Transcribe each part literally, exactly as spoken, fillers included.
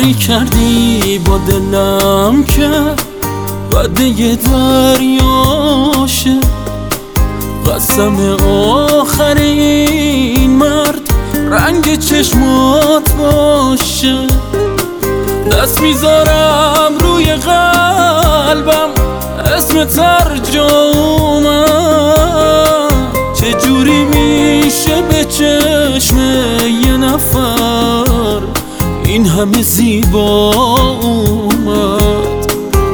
عهدی کردی با دلم که وعده دریاشه، قسم آخر این مرد رنگ چشمات باشه. دست میذارم روی قلبم اسم ترجمه، چجوری میشه به چشم یه نفر این همه زیبا اومد؟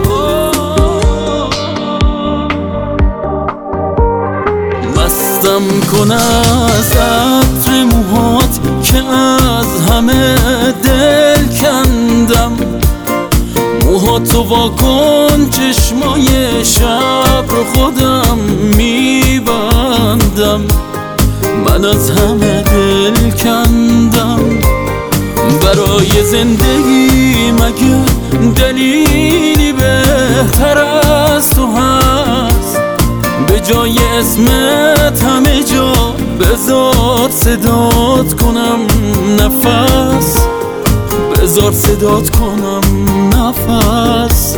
مستم کن از عطر موهات که از همه دل کندم، موهاتو واکن چشمای شب رو خودم میبندم. من از همه دل کندم، برای زندگی مگه دلیلی بهتر از تو هست؟ به جای اسمت همه جا بذار صدات کنم نفس، بذار صدات کنم نفس.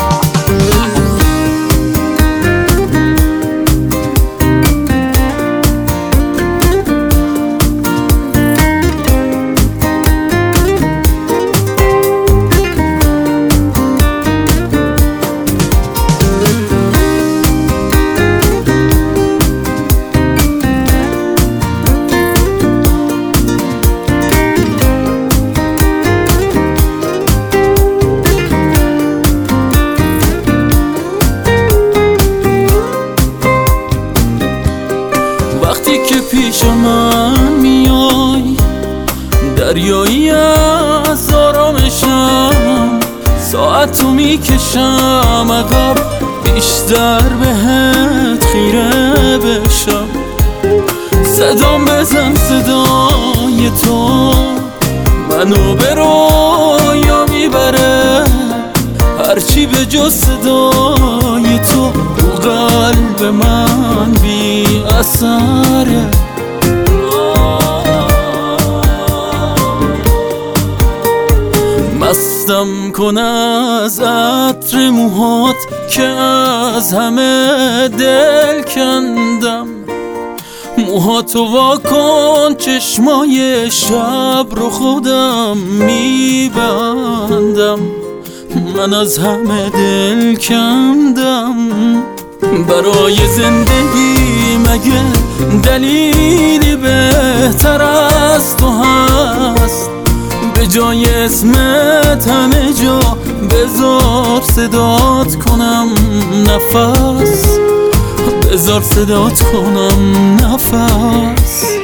وقتی که پیش من میای دریایی از آرامشم، ساعتو میکشم عقب بیشتر بهت خیره بشم. صدام بزن صدای تو منو به رویا میبره، هرچی به جز صدای تو رو قلب من بی اثره. مستم کن از عطر موهات که از همه دل کندم، موهاتو واکن چشمای شب رو خودم میبندم. من از همه دل کندم، برای زندگی مگه دلیلی بهتر از تو هست؟ به جای اسمت همه جا بذار صدات کنم نفس، بذار صدات کنم نفس.